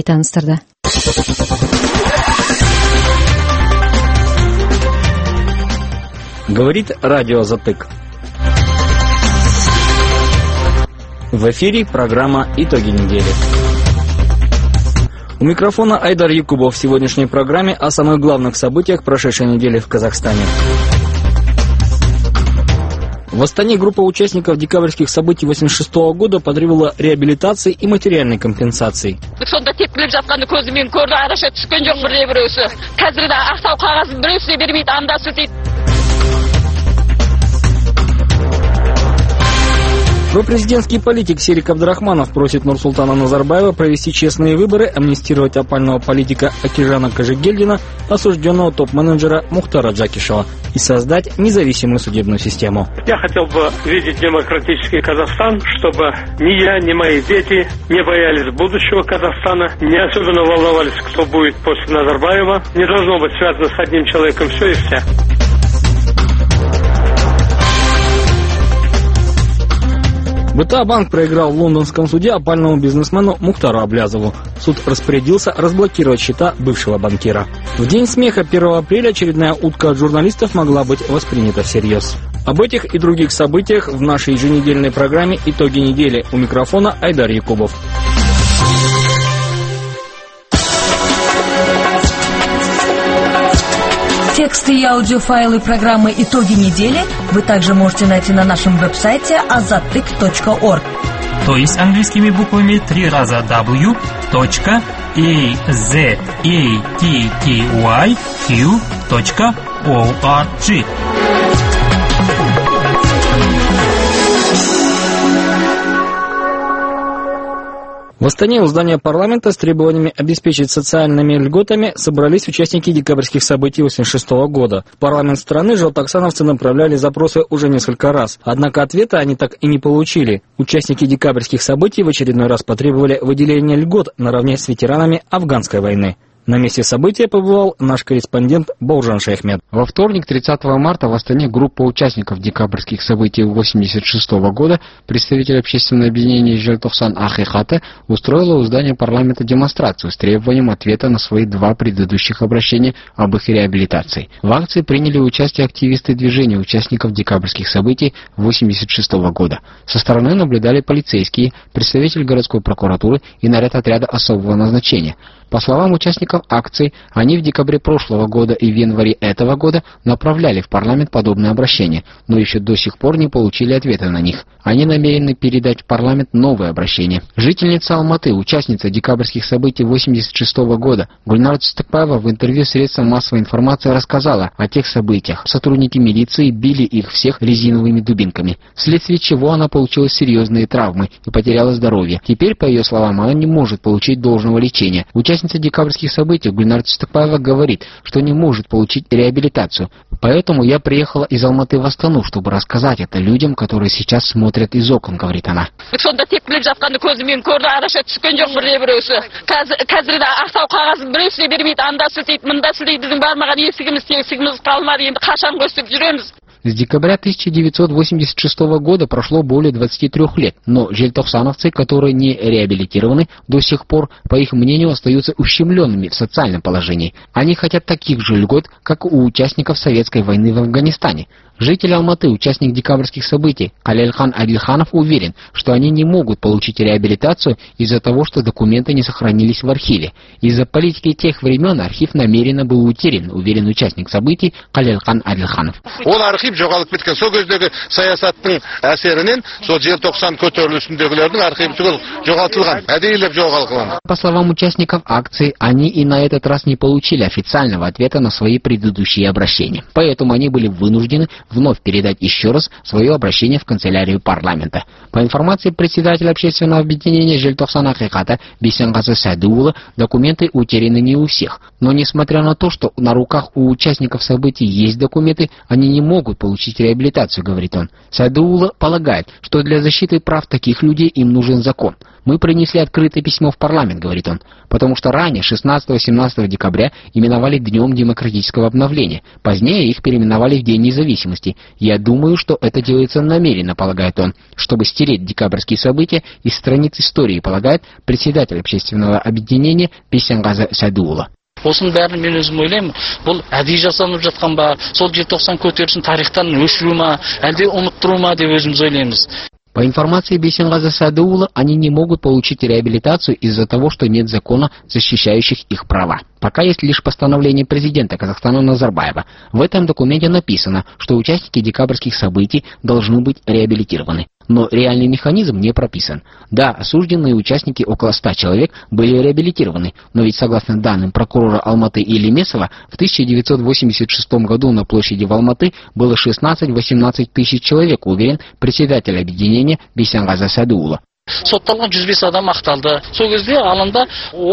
таныстырды. Говорит радио «Затык». В эфире программа «Итоги недели». У микрофона Айдар Якубов. В сегодняшней программе о самых главных событиях прошедшей недели в Казахстане. В Астане группа участников декабрьских событий 1986 года потребовала реабилитации и материальной компенсации. Пропрезидентский политик Серик Абдрахманов просит Нурсултана Назарбаева провести честные выборы, амнистировать опального политика Акижана Кажигельдина, осужденного топ-менеджера Мухтара Джакишева, и создать независимую судебную систему. Я хотел бы видеть демократический Казахстан, чтобы ни я, ни мои дети не боялись будущего Казахстана, не особенно волновались, кто будет после Назарбаева. Не должно быть связано с одним человеком все и вся. БТА-банк проиграл в лондонском суде опальному бизнесмену Мухтару Аблязову. Суд распорядился разблокировать счета бывшего банкира. В день смеха 1 апреля очередная утка от журналистов могла быть воспринята всерьез. Об этих и других событиях в нашей еженедельной программе «Итоги недели». У микрофона Айдар Якубов. Тексты и аудиофайлы программы «Итоги недели» вы также можете найти на нашем веб-сайте azatik.org. То есть английскими буквами 3 раза w.azattyq.org. В Астане у здания парламента с требованиями обеспечить социальными льготами собрались участники декабрьских событий 1986 года. В парламент страны желтоксановцы направляли запросы уже несколько раз, однако ответа они так и не получили. Участники декабрьских событий в очередной раз потребовали выделения льгот наравне с ветеранами афганской войны. На месте события побывал наш корреспондент Бауыржан Шейхмед. Во вторник, 30 марта, в Астане группа участников декабрьских событий 1986 года, представитель общественного объединения «Желтоқсан Ақиқаты», устроила у здания парламента демонстрацию с требованием ответа на свои 2 предыдущих обращения об их реабилитации. В акции приняли участие активисты движения участников декабрьских событий 1986 года. Со стороны наблюдали полицейские, представитель городской прокуратуры и наряд отряда особого назначения. По словам участников акции, они в декабре прошлого года и в январе этого года направляли в парламент подобные обращения, но еще до сих пор не получили ответа на них. Они намерены передать в парламент новые обращения. Жительница Алматы, участница декабрьских событий 1986 года, Гульнар Цыстыкбаева в интервью средствам массовой информации рассказала о тех событиях. Сотрудники милиции били их всех резиновыми дубинками, вследствие чего она получила серьезные травмы и потеряла здоровье. Теперь, по ее словам, она не может получить должного лечения. Участница декабрьских событий Гульнар Цыстыкбаева говорит, что не может получить реабилитацию. Поэтому я приехала из Алматы в Астану, чтобы рассказать это людям, которые сейчас смотрят из окон, говорит она. С декабря 1986 года прошло более 23 лет, но жельтоқсановцы, которые не реабилитированы, до сих пор, по их мнению, остаются ущемленными в социальном положении. Они хотят таких же льгот, как у участников Советской войны в Афганистане. Житель Алматы, участник декабрьских событий, Алельхан Адильханов уверен, что они не могут получить реабилитацию из-за того, что документы не сохранились в архиве. Из-за политики тех времен архив намеренно был утерян, уверен участник событий Алельхан Адильханов. Жоғалып кеткен сол кездегі саясаттың әсерінен сол желтоқсан көтерілісіндегілердің архиві түгел жоғалтылған, әдейілеп жоғалтылған. По словам участников акции, они и на этот раз не получили официального ответа на свои предыдущие обращения. Поэтому они были вынуждены вновь передать еще раз свое обращение в канцелярию парламента. По информации председателя общественного объединения «Желтоқсан Ақиқаты» Бейсенғазы Сәдуұлы, документы утеряны не у всех. Но несмотря на то, что на руках у участников событий есть документы, они не могут получить реабилитацию, говорит он. Садыулла полагает, что для защиты прав таких людей им нужен закон. Мы принесли открытое письмо в парламент, говорит он, потому что ранее, 16-17 декабря, именовали Днем демократического обновления. Позднее их переименовали в День независимости. Я думаю, что это делается намеренно, полагает он, чтобы стереть декабрьские события из страниц истории, полагает председатель общественного объединения Бейсенғазы Садыулла. Осының бәрін мен өзім ойлаймын, бұл әдейі жасалынып жатқан ба, сол 90 көтерілісін тарихтан өшіру ма, әлде ұмыттыру ма деп өзіміз ойлаймыз. По информации Бейсенғазы Садыулла, они не могут получить реабилитацию из-за того, что нет закона, защищающих их права. Пока есть лишь постановление президента Казахстана Назарбаева. В этом документе написано, что участники декабрьских событий должны быть реабилитированы. Но реальный механизм не прописан. Да, осужденные участники, около 100 человек, были реабилитированы, но ведь согласно данным прокурора Алматы Илимесова, в 1986 году на площади в Алматы было 16-18 тысяч человек, уверен председатель объединения Бейсенғазы Садыулла. Сотталған 105 адам ақталды. Сол кезде алаңда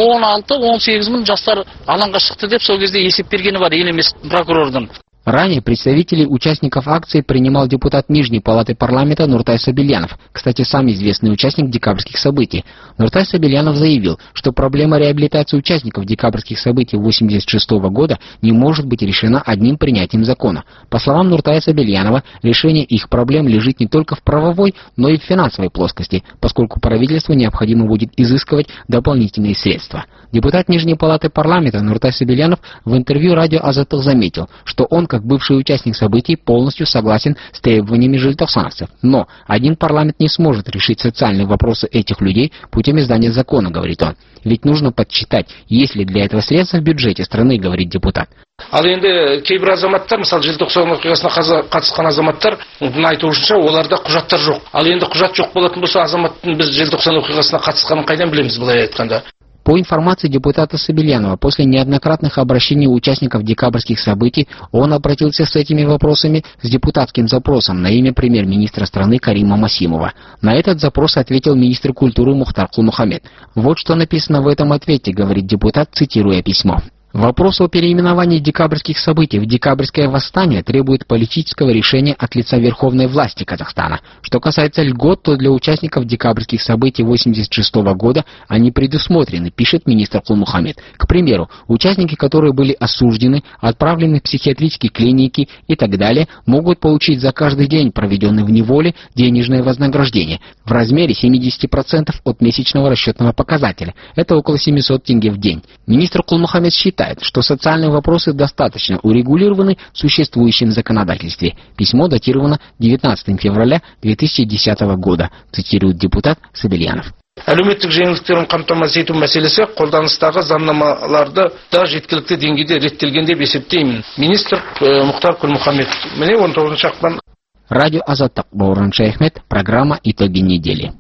16-18 мың жастар алаңға шықты деп сол кезде есеп бергені бар Илимес прокурордың. Ранее представителей участников акции принимал депутат Нижней палаты парламента Нуртай Сабильянов, кстати, сам известный участник декабрьских событий. Нуртай Сабильянов заявил, что проблема реабилитации участников декабрьских событий 1986 года не может быть решена одним принятием закона. По словам Нуртая Сабильянова, решение их проблем лежит не только в правовой, но и в финансовой плоскости, поскольку правительству необходимо будет изыскивать дополнительные средства. Депутат Нижней палаты парламента Нуртай Сабильянов в интервью радио Азаттық заметил, что он, как бывший участник событий, полностью согласен с требованиями желтоқсановцев. Но один парламент не сможет решить социальные вопросы этих людей путем издания закона, говорит он. Ведь нужно подсчитать, есть ли для этого средства в бюджете страны, говорит депутат. Ал енді кейбір азаматтар, мысалы желтоқсан оқиғасына қатысқан азаматтардың айтуынша, оларда құжаттар жоқ. Ал енді құжат жоқ болатын болса, азаматтың біз желтоқсан оқиғасына қатысқанын қайдан білеміз, былай айтқанда? По информации депутата Сабильянова, после неоднократных обращений участников декабрьских событий, он обратился с этими вопросами с депутатским запросом на имя премьер-министра страны Карима Масимова. На этот запрос ответил министр культуры Мухтар Кулмухаммед. Вот что написано в этом ответе, говорит депутат, цитируя письмо. Вопрос о переименовании декабрьских событий в декабрьское восстание требует политического решения от лица верховной власти Казахстана. Что касается льгот, то для участников декабрьских событий 1986 года они предусмотрены, пишет министр Кулмухаммед. К примеру, участники, которые были осуждены, отправлены в психиатрические клиники и так далее, могут получить за каждый день, проведенный в неволе, денежное вознаграждение в размере 70% от месячного расчетного показателя. Это около 700 тенге в день. Министр Кулмухаммед считает, что социальные вопросы достаточно урегулированы в существующем законодательстве. Письмо датировано 19 февраля 2010 года, цитирует депутат Сабильянов. Әлеуметтік жеңілдіктерін қамтамасыз ету мәселесі қолданыстағы заңнамаларды да жеткілікті деңгейде реттелген деп есептеймін. Министр Мухтар Кулмухаммед. Міне 19 ақпан. Радио Азаттық, Бауран Шайхмет, программа «Итоги недели».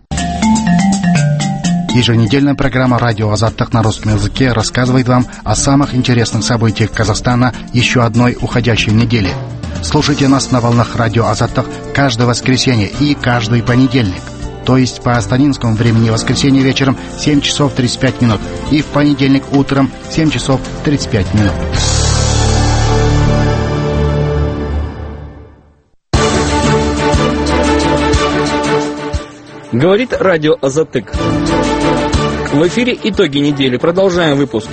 Еженедельная программа «Радио Азаттық» на русском языке рассказывает вам о самых интересных событиях Казахстана еще одной уходящей недели. Слушайте нас на волнах «Радио Азаттық» каждое воскресенье и каждый понедельник. То есть по астанинскому времени воскресенье вечером 7 часов 35 минут и в понедельник утром 7 часов 35 минут. Говорит радио Азаттық. В эфире «Итоги недели». Продолжаем выпуск.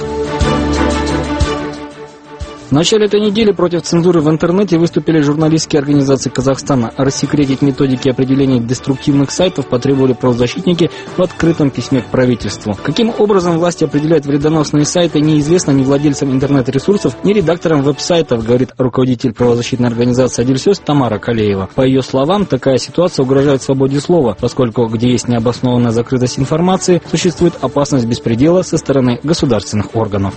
В начале этой недели против цензуры в интернете выступили журналистские организации Казахстана. Рассекретить методики определения деструктивных сайтов потребовали правозащитники в открытом письме к правительству. Каким образом власти определяют вредоносные сайты, неизвестно ни владельцам интернет-ресурсов, ни редакторам веб-сайтов, говорит руководитель правозащитной организации «Адильсёс» Тамара Калеева. По ее словам, такая ситуация угрожает свободе слова, поскольку где есть необоснованная закрытость информации, существует опасность беспредела со стороны государственных органов.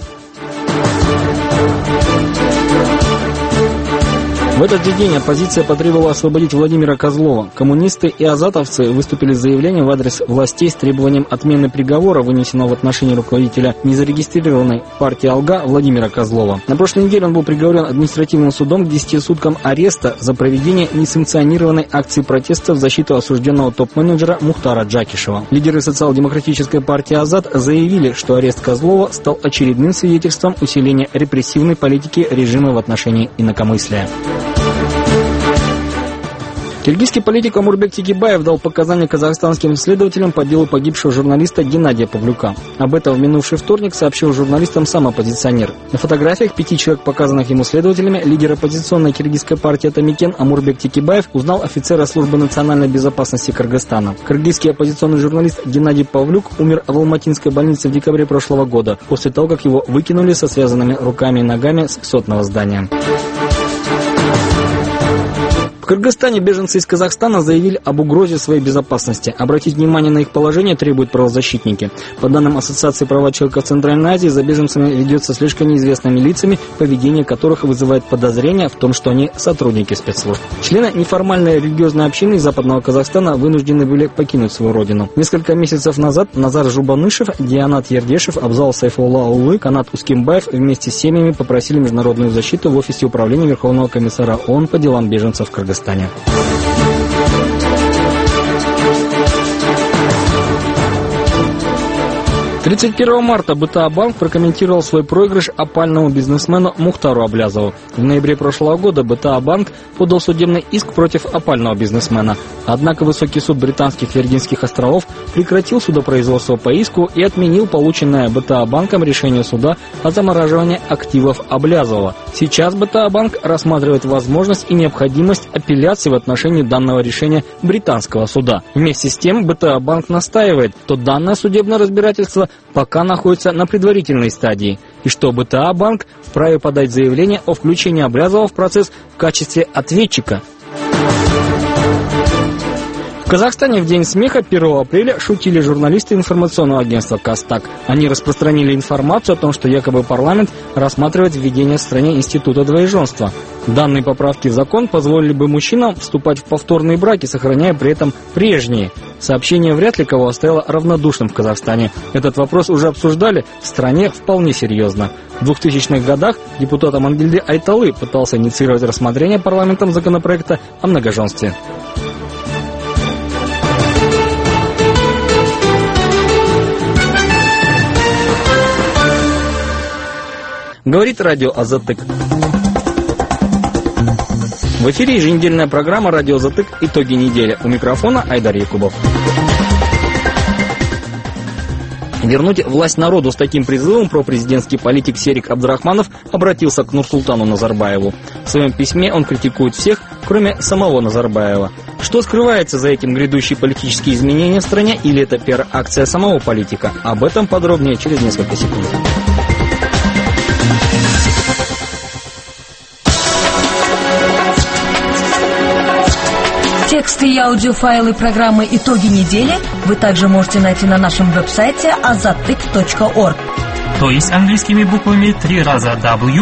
В этот же день оппозиция потребовала освободить Владимира Козлова. Коммунисты и азатовцы выступили с заявлением в адрес властей с требованием отмены приговора, вынесенного в отношении руководителя незарегистрированной партии «Алга» Владимира Козлова. На прошлой неделе он был приговорен административным судом к 10 суткам ареста за проведение несанкционированной акции протеста в защиту осужденного топ-менеджера Мухтара Джакишева. Лидеры социал-демократической партии «Азат» заявили, что арест Козлова стал очередным свидетельством усиления репрессивной политики режима в отношении инакомыслия. Киргизский политик Омурбек Текебаев дал показания казахстанским следователям по делу погибшего журналиста Геннадия Павлюка. Об этом в минувший вторник сообщил журналистам сам оппозиционер. На фотографиях 5 человек, показанных ему следователями, лидер оппозиционной киргизской партии Атамекен Омурбек Текебаев узнал офицера службы национальной безопасности Кыргызстана. Кыргызский оппозиционный журналист Геннадий Павлюк умер в Алматинской больнице в декабре прошлого года, после того, как его выкинули со связанными руками и ногами с высотного здания. В Кыргызстане беженцы из Казахстана заявили об угрозе своей безопасности. Обратить внимание на их положение требуют правозащитники. По данным Ассоциации права человека в Центральной Азии, за беженцами ведется слишком неизвестными лицами, поведение которых вызывает подозрения в том, что они сотрудники спецслужб. Члены неформальной религиозной общины из Западного Казахстана вынуждены были покинуть свою родину. Несколько месяцев назад Назар Жубанышев, Дианат Ердешев, Абзал Сайфулла Улы, Канат Ускимбаев вместе с семьями попросили международную защиту в офисе управления Верховного комиссара ООН по делам беженцев в Кыргызстане. 31 марта БТА Банк прокомментировал свой проигрыш опальному бизнесмену Мухтару Аблязову. В ноябре прошлого года БТА Банк подал судебный иск против опального бизнесмена. Однако Высокий суд британских Виргинских островов прекратил судопроизводство по иску и отменил полученное БТА Банком решение суда о замораживании активов Аблязова. Сейчас БТА Банк рассматривает возможность и необходимость апелляции в отношении данного решения британского суда. Вместе с тем БТА Банк настаивает, что данное судебное разбирательство пока находится на предварительной стадии, и что БТА Банк вправе подать заявление о включении Аблязова в процесс в качестве ответчика. В Казахстане в День смеха 1 апреля шутили журналисты информационного агентства «Кастак». Они распространили информацию о том, что якобы парламент рассматривает введение в стране института двоеженства. Данные поправки в закон позволили бы мужчинам вступать в повторные браки, сохраняя при этом прежние. Сообщение вряд ли кого оставило равнодушным в Казахстане. Этот вопрос уже обсуждали в стране вполне серьезно. В 2000-х годах депутат Амангельды Айталы пытался инициировать рассмотрение парламентом законопроекта о многоженстве. Говорит радио Азатык. В эфире еженедельная программа «Радио Азатык. Итоги недели». У микрофона Айдар Якубов. Вернуть власть народу с таким призывом пропрезидентский политик Серик Абдрахманов обратился к Нурсултану Назарбаеву. В своем письме он критикует всех, кроме самого Назарбаева. Что скрывается за этим: грядущие политические изменения в стране или это пиар-акция самого политика? Об этом подробнее через несколько секунд. Тексты и аудиофайлы программы «Итоги недели» вы также можете найти на нашем веб-сайте azatik.org. То есть английскими буквами 3 раза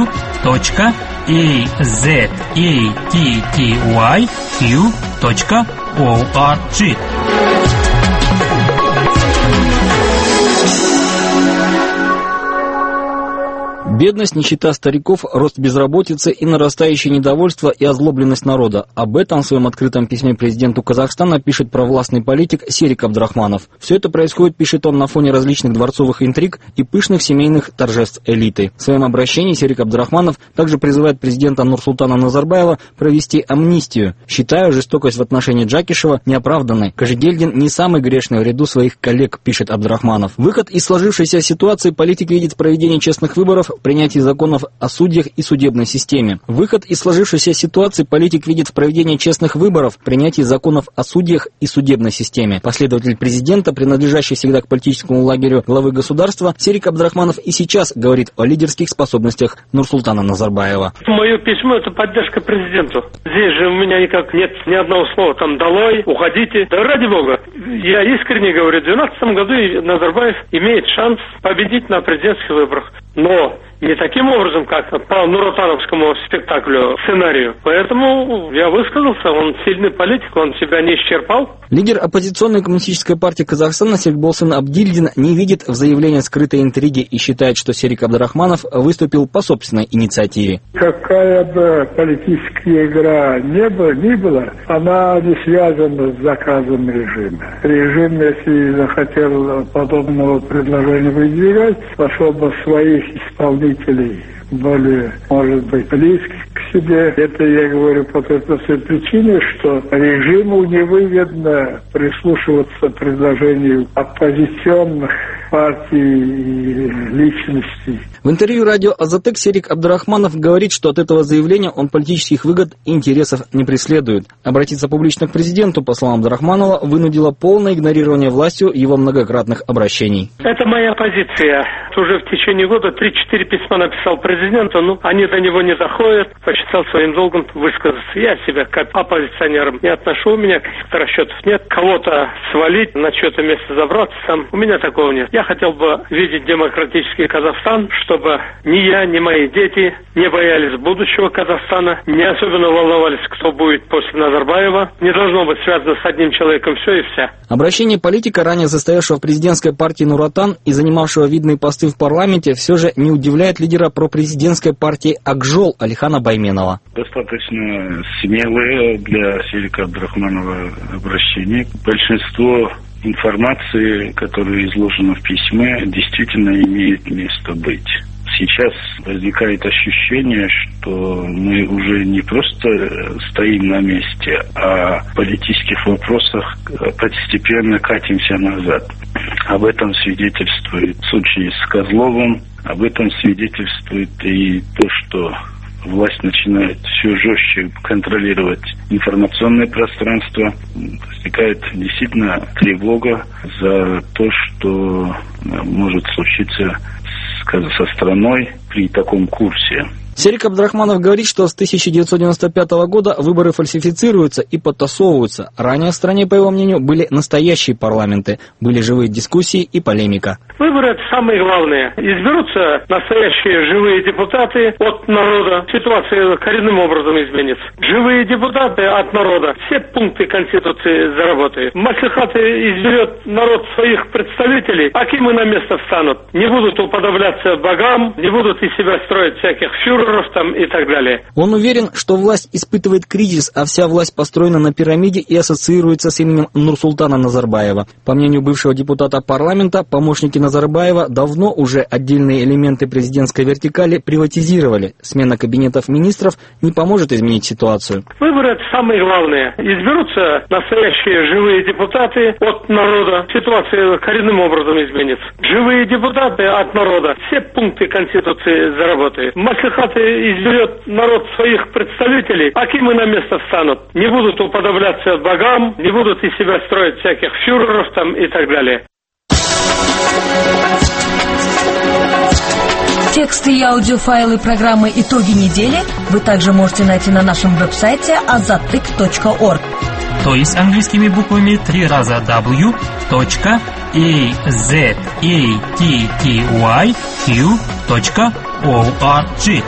w.azattyq.org. Бедность, нищета стариков, рост безработицы и нарастающее недовольство и озлобленность народа. Об этом в своем открытом письме президенту Казахстана пишет провластный политик Серик Абдрахманов. Все это происходит, пишет он, на фоне различных дворцовых интриг и пышных семейных торжеств элиты. В своем обращении Серик Абдрахманов также призывает президента Нурсултана Назарбаева провести амнистию, считая жестокость в отношении Джакишева неоправданной. Кожегельдин не самый грешный в ряду своих коллег, пишет Абдрахманов. Выход из сложившейся ситуации политик видит в проведении честных выборов, принятии законов о судьях и судебной системе. Выход из сложившейся ситуации политик видит в проведении честных выборов, принятии законов о судьях и судебной системе. Последователь президента, принадлежащий всегда к политическому лагерю главы государства, Серик Абдрахманов и сейчас говорит о лидерских способностях Нурсултана Назарбаева. Мое письмо — это поддержка президенту. Здесь же у меня никак нет ни одного слова там «долой», «уходите». Да ради бога. Я искренне говорю, в 2012 году Назарбаев имеет шанс победить на президентских выборах. Но не таким образом, как по нуротановскому спектаклю, сценарию. Поэтому я высказался, он сильный политик, он себя не исчерпал. Лидер оппозиционной коммунистической партии Казахстана Серикболсын Абдильдин не видит в заявлении скрытой интриги и считает, что Серик Абдрахманов выступил по собственной инициативе. Какая бы политическая игра ни была, она не связана с заказом режима. Режим, если захотел подобного предложения выдвигать, пошел бы своих исполнителей, более, может быть, близких к себе. Это я говорю по той простой причине, что режиму невыгодно прислушиваться к предложению оппозиционных партий и личностей. В интервью радио «Азатек» Серик Абдрахманов говорит, что от этого заявления он политических выгод и интересов не преследует. Обратиться публично к президенту, по словам Абдрахманова, вынудило полное игнорирование властью его многократных обращений. Это моя позиция. Уже в течение года 3-4 письма написал президенту, они до него не доходят. Посчитал своим долгом высказаться. Я себя к оппозиционерам не отношу, у меня каких-то расчетов нет. Кого-то свалить, на чье-то место забраться сам, у меня такого нет. Я хотел бы видеть демократический Казахстан, чтобы ни я, ни мои дети не боялись будущего Казахстана, не особенно волновались, кто будет после Назарбаева. Не должно быть связано с одним человеком все и вся. Обращение политика, ранее состоявшего в президентской партии Нур-Отан и занимавшего видные посты в парламенте, все же не удивляет лидера пропрезидентской партии Акжол Алихана Байменова. Достаточно смелое для Серика Абдрахманова обращение. Большинство информации, которая изложена в письме, действительно имеет место быть. Сейчас возникает ощущение, что мы уже не просто стоим на месте, а в политических вопросах постепенно катимся назад. Об этом свидетельствует случай с Козловым, об этом свидетельствует и то, что власть начинает все жестче контролировать информационное пространство. Возникает действительно тревога за то, что может случиться со страной при таком курсе. Серик Абдрахманов говорит, что с 1995 года выборы фальсифицируются и подтасовываются. Ранее в стране, по его мнению, были настоящие парламенты, были живые дискуссии и полемика. Выборы — это самое главное. Изберутся настоящие живые депутаты от народа. Ситуация коренным образом изменится. Живые депутаты от народа. Все пункты Конституции заработают. Маслихаты изберет народ своих представителей, а кем на место встанут. Не будут уподобляться богам, не будут из себя строить всяких фюреров там и так далее. Он уверен, что власть испытывает кризис, а вся власть построена на пирамиде и ассоциируется с именем Нурсултана Назарбаева. По мнению бывшего депутата парламента, помощники Назарбаева давно уже отдельные элементы президентской вертикали приватизировали. Смена кабинетов министров не поможет изменить ситуацию. Выборы — это самое главное. Изберутся настоящие живые депутаты от народа. Ситуация коренным образом изменится. Живые депутаты от народа. Все пункты Конституции заработают. Маслихаты изберет народ своих представителей, а кем на место встанут. Не будут уподобляться богам, не будут из себя строить всяких фюреров там и так далее. Тексты и аудиофайлы программы «Итоги недели» вы также можете найти на нашем веб-сайте azattyk.org. То есть английскими буквами 3 раза w.azattyq.org.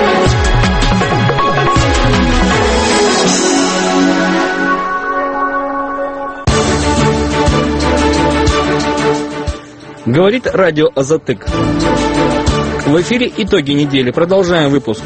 Говорит радио «Азатык». В эфире «Итоги недели». Продолжаем выпуск.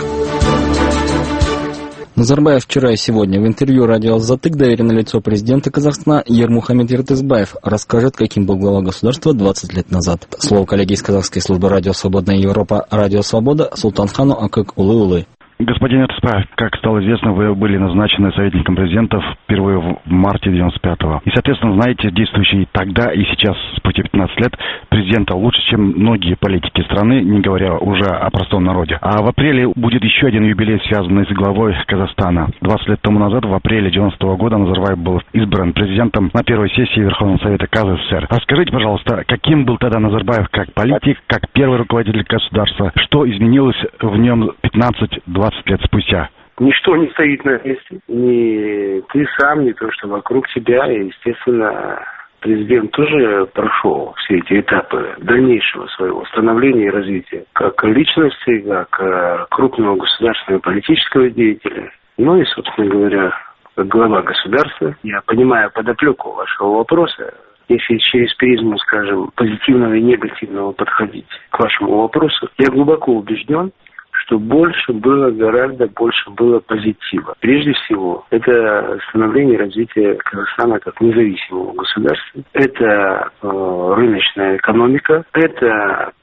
Назарбаев вчера и сегодня в интервью радио «Азатык» доверенное лицо президента Казахстана Ермухамед Ертысбаев расскажет, каким был глава государства 20 лет назад. Слово коллеги из казахской службы радио «Свободная Европа», радио «Свобода» Султанхану Акык Улы-Улы. Господин Ертысбаев, как стало известно, вы были назначены советником президента впервые в марте 95-го. И, соответственно, знаете, действующий тогда и сейчас, спустя 15 лет, президента лучше, чем многие политики страны, не говоря уже о простом народе. А в апреле будет еще один юбилей, связанный с главой Казахстана. 20 лет тому назад, в апреле 90-го года, Назарбаев был избран президентом на первой сессии Верховного Совета КЗСР. Расскажите, пожалуйста, каким был тогда Назарбаев как политик, как первый руководитель государства? Что изменилось в нем 15-20 лет спустя? Ничто не стоит на месте. Ни ты сам, ни то, что вокруг тебя. И, естественно, президент тоже прошел все эти этапы дальнейшего своего становления и развития. Как личности, как крупного государственного политического деятеля. Ну и, собственно говоря, как глава государства. Я понимаю подоплеку вашего вопроса. Если через призму, скажем, позитивного и негативного подходить к вашему вопросу, я глубоко убежден, что гораздо больше было позитива. Прежде всего, это становление и развитие Казахстана как независимого государства. Это рыночная экономика. Это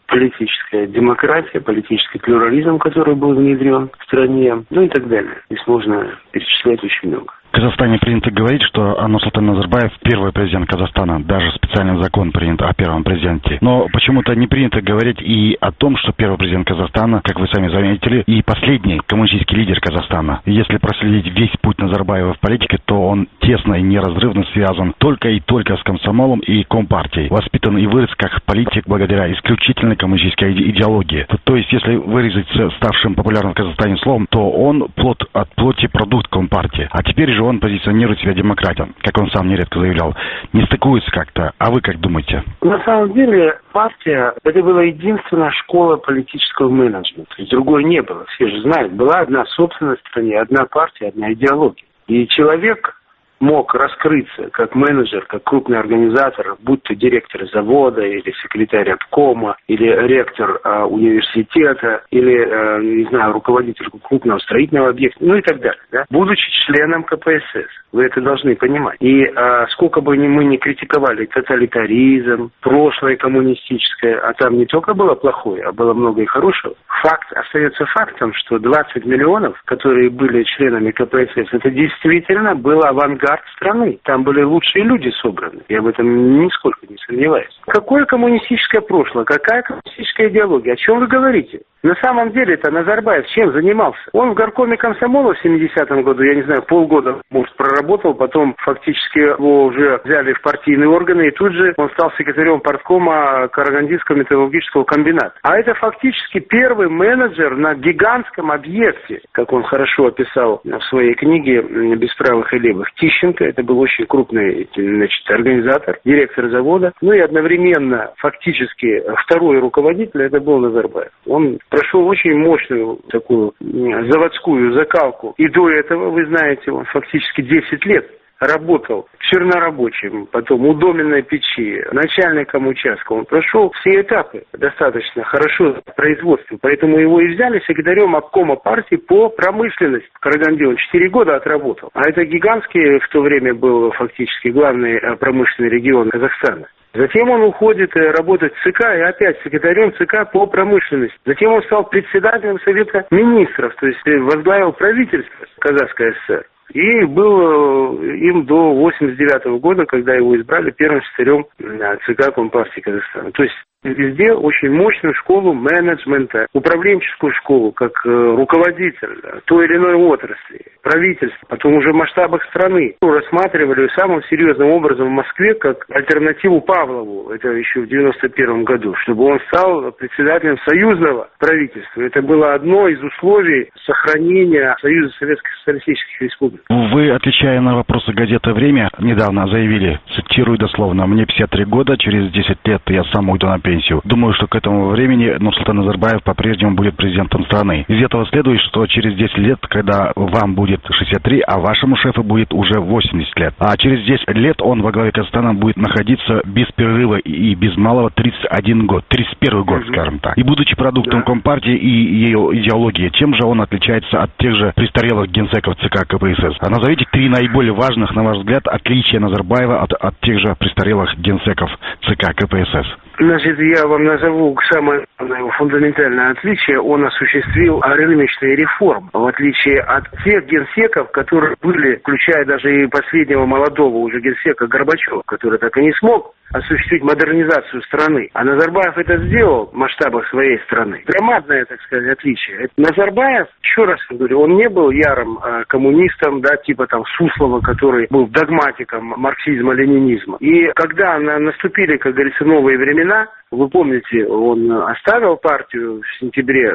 политическая демократия, политический плюрализм, который был внедрен в стране, ну и так далее. Здесь можно перечислять очень много. В Казахстане принято говорить, что Нурсултан Назарбаев первый президент Казахстана, даже специальный закон принят о первом президенте. Но почему-то не принято говорить и о том, что первый президент Казахстана, как вы сами заметили, и последний коммунистический лидер Казахстана. Если проследить весь путь Назарбаева в политике, то он тесно и неразрывно связан только и только с комсомолом и компартией. Воспитан и вырос как политик благодаря исключительно коммунистической идеологии. То есть, если выразиться ставшим популярным в Казахстане словом, то он плод от плоти продукт компартии. А теперь же он позиционирует себя демократом, как он сам нередко заявлял. Не стыкуется как-то. А вы как думаете? На самом деле, партия — это была единственная школа политического менеджмента. Другой не было. Все же знают. Была одна собственность в стране, одна партия, одна идеология. И человек мог раскрыться как менеджер, как крупный организатор, будь то директор завода, или секретарь обкома, или ректор университета, или, не знаю, руководитель крупного строительного объекта, ну и так далее, да? Будучи членом КПСС. Вы это должны понимать. И сколько бы мы ни критиковали тоталитаризм, прошлое коммунистическое, а там не только было плохое, а было много и хорошего, факт остается фактом, что 20 миллионов, которые были членами КПСС, это действительно был авангард страны. Там были лучшие люди собраны. Я в этом нисколько не сомневаюсь. Какое коммунистическое прошлое? Какая коммунистическая идеология? О чем вы говорите? На самом деле-то Назарбаев чем занимался? Он в горкоме комсомола в 70-м году, я не знаю, полгода, может, проработал, потом фактически его уже взяли в партийные органы, и тут же он стал секретарем парткома Карагандинского металлургического комбината. А это фактически первый менеджер на гигантском объекте, как он хорошо описал в своей книге «Без правых и левых». Тищенко, это был очень крупный, значит, организатор, директор завода, ну и одновременно фактически второй руководитель, это был Назарбаев. Он прошел очень мощную такую заводскую закалку. И до этого, вы знаете, он фактически 10 лет работал чернорабочим, потом у доменной печи, начальником участка. Он прошел все этапы достаточно хорошо в производстве. Поэтому его и взяли секретарем обкома партии по промышленности. В Караганде он 4 года отработал. А это гигантский в то время был фактически главный промышленный регион Казахстана. Затем он уходит работать в ЦК и опять секретарем ЦК по промышленности. Затем он стал председателем Совета министров, то есть возглавил правительство Казахской ССР. И был им до 1989 года, когда его избрали первым секретарем ЦК Компартии Казахстана. То есть везде очень мощную школу менеджмента, управленческую школу, как руководитель той или иной отрасли, правительства, потом уже в масштабах страны. Рассматривали самым серьезным образом в Москве как альтернативу Павлову, это еще в 1991 году, чтобы он стал председателем союзного правительства. Это было одно из условий сохранения Союза Советских Социалистических Республик. Вы, отвечая на вопросы газеты «Время», недавно заявили, цитирую дословно, «Мне 53 года, через 10 лет я сам уйду на пенсию. Думаю, что к этому времени Нурсултан Назарбаев по-прежнему будет президентом страны. Из этого следует, что через 10 лет, когда вам будет 63, а вашему шефу будет уже 80 лет. А через 10 лет он во главе Казахстана будет находиться без перерыва и без малого 31 год, 31 год, скажем так. И будучи продуктом Компартии и ее идеологии, чем же он отличается от тех же престарелых генсеков ЦК КПСС? А назовите 3 наиболее важных, на ваш взгляд, отличия Назарбаева от тех же престарелых генсеков ЦК КПСС. Значит, я вам назову самое фундаментальное отличие. Он осуществил рыночные реформы, в отличие от тех генсеков, которые были, включая даже и последнего молодого уже генсека Горбачева, который так и не смог осуществить модернизацию страны. А Назарбаев это сделал в масштабах своей страны. Громадное, так сказать, отличие. Назарбаев, еще раз говорю, он не был ярым коммунистом, да, типа там Суслова, который был догматиком марксизма-ленинизма. И когда наступили, как говорится, новые времена, вы помните, он оставил партию в сентябре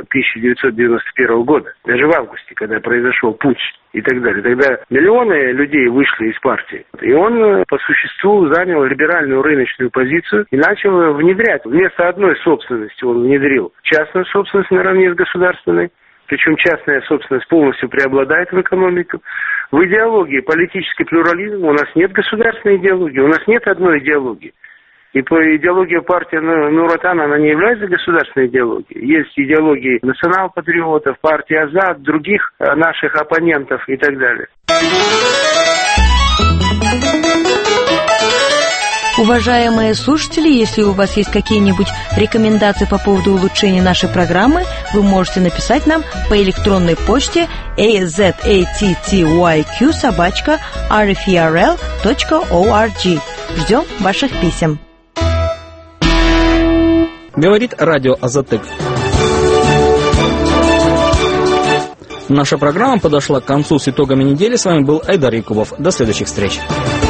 1991 года, даже в августе, когда произошел путч и так далее. Тогда миллионы людей вышли из партии. И он по существу занял либеральную рыночную позицию и начал внедрять. Вместо одной собственности он внедрил частную собственность наравне с государственной. Причем частная собственность полностью преобладает в экономике. В идеологии политический плюрализм у нас нет государственной идеологии, у нас нет одной идеологии. И по идеологии партии Нур-Отан, она не является государственной идеологией. Есть идеологии национал-патриотов, партии Азад, других наших оппонентов и так далее. Уважаемые слушатели, если у вас есть какие-нибудь рекомендации по поводу улучшения нашей программы, вы можете написать нам по электронной почте azattyq@rferl.org. Ждем ваших писем. Говорит радио Азатык. Наша программа подошла к концу. С итогами недели с вами был Айдар Якубов. До следующих встреч.